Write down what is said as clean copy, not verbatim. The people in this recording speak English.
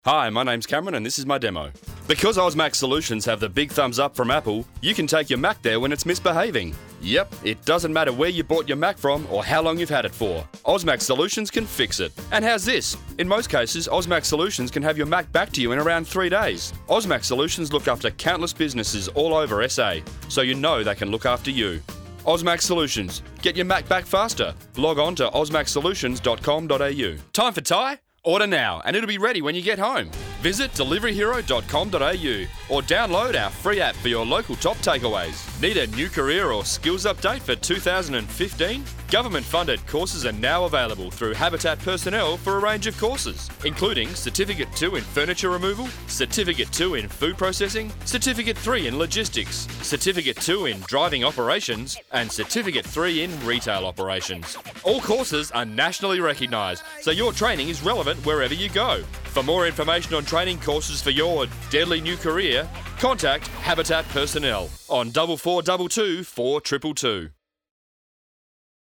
Hi, my name's Cameron and this is my demo. Because Osmac Solutions have the big thumbs up from Apple, you can take your Mac there when it's misbehaving. Yep, it doesn't matter where you bought your Mac from or how long you've had it for. Osmac Solutions can fix it. And how's this? In most cases, Osmac Solutions can have your Mac back to you in around 3 days. Osmac Solutions look after countless businesses all over SA, so you know they can look after you. Osmac Solutions. Get your Mac back faster. Log on to osmacsolutions.com.au. Time for Thai? Order now and it'll be ready when you get home. Visit deliveryhero.com.au or download our free app for your local top takeaways. Need a new career or skills update for 2015? Government-funded courses are now available through Habitat Personnel for a range of courses, including Certificate 2 in Furniture Removal, Certificate 2 in Food Processing, Certificate 3 in Logistics, Certificate 2 in Driving Operations, and Certificate 3 in Retail Operations. All courses are nationally recognised, so your training is relevant wherever you go. For more information on training courses for your deadly new career, contact Habitat Personnel on 4422 4222.